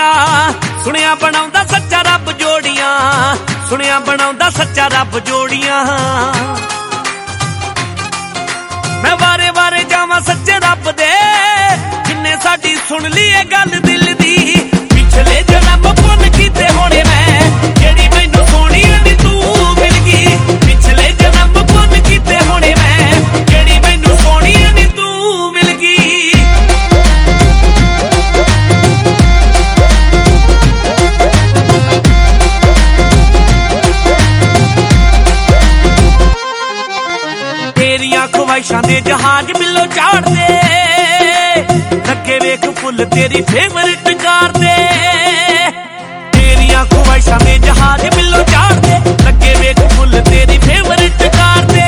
जोड़ियां सुनिया बनाउंदा सच्चा रब जोड़ियां सुनिया बनाउंदा सच्चा रब जोड़ियां मैं वारे वारे जावां सच्चे रब दे जिन्ने साडी सुन ली ए गल दिल दी पिछले जन्म पुन कीते होने मैं जेड़ी मैनू सोनी नी तू मिल गई पिछले जन्म पुन कीते होने मैं जेड़ी मैनू सोनी नी तू मिल गई तेरियां ख्वाहिशां दे जहाज बिलो चाड़ दे लगे वेख फुल तेरी फेवरेट कार दे तेरियां ख्वाहिशां दे जहाज बिलो चाड़ दे लगे वेख फुल तेरी फेवरेट कार दे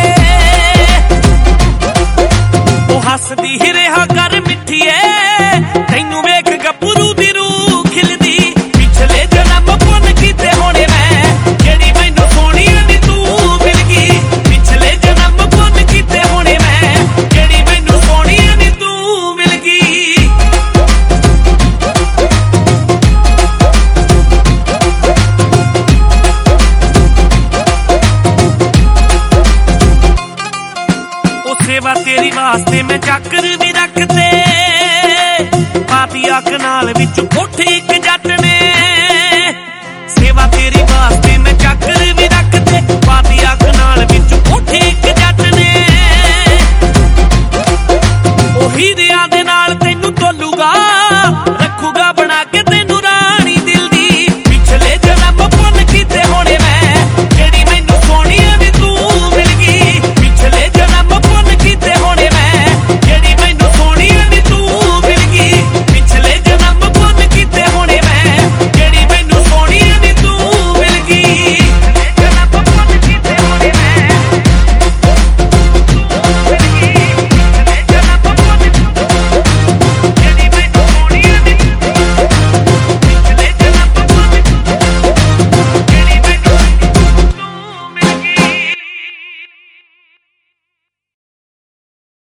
ओ हसदी ही रहा कर मिठिए तैनू वेख गपरू दी रूह खिलदी पिछले जन्म पुन कीते होने मैं जेड़ी मैनू सोनी नी तू मिल गई पिछले जन्म पुन कीते होने मैं जेड़ी मैनू सोनी नी तू मिल गई सेवा तेरी वास्ते मैं चाकर भी रखते पापी अख नाल विच कोठे